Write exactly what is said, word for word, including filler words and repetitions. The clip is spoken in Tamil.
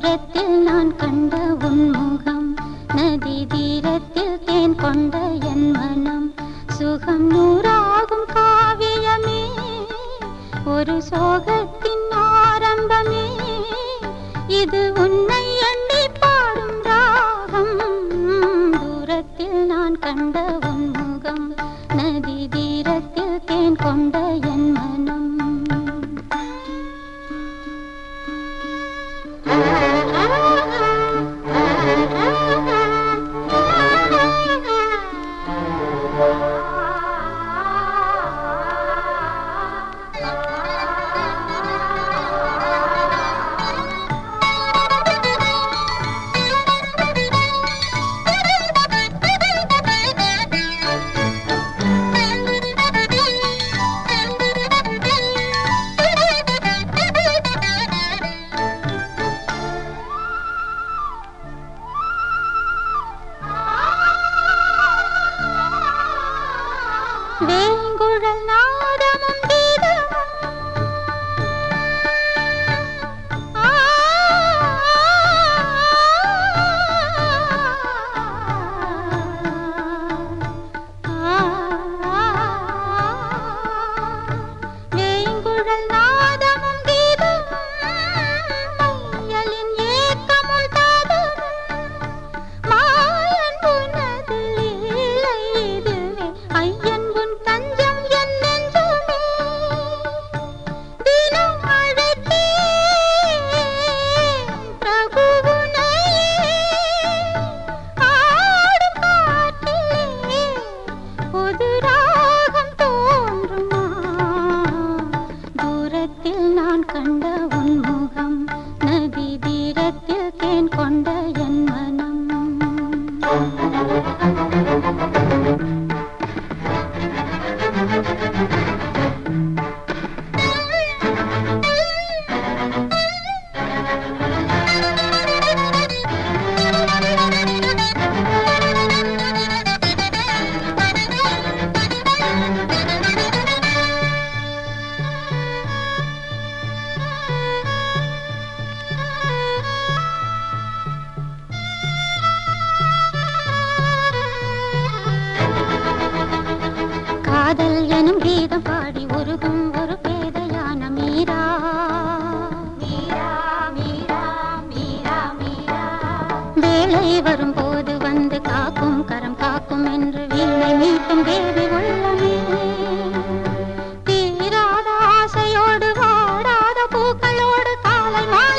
தூரத்தில் நான் கண்ட உன்முகம், நதி தீரத்தில் தேன் கொண்ட என் மனம், சுகம் நூறாகும் காவியமே, ஒரு சோகத்தின் ஆரம்பமே, இது உன்னை எண்ணி பாடும் ராகம். தூரத்தில் நான் கண்ட உன்முகம், நதி தீரத்தில் தேன் கொண்ட என் மனம். வேங்குழல் நாதமும் கீதமும் ஆ வேங்குழல் நாதமும் கீதமும் மையலின் ஏக்கமும் தாதமும் மாயன் உனது லீலை இதுவே ஐயன் தஞ்சம் என் நெஞ்சுமே. தினம் அழைத்தேன் பிரபுவுனை, ஆடும் காற்றிலே புது ராகம் தோன்றுமா. தூரத்தில் நான் கண்ட உன்முகம், நதி தீரத்தில் தேன் கொண்ட என் மனம். காதல் எனும் கீதம் பாடி உருகும் ஒரு பேதையான மீரா, மீரா மீரா மீரா மீரா. வேளை வரும்போது வந்து காக்கும் கரம் காக்கும் என்று வீணை மீட்டும் தேவி உள்ளமே. தீராத ஆசையோடு வாடாத பூக்களோடு காலை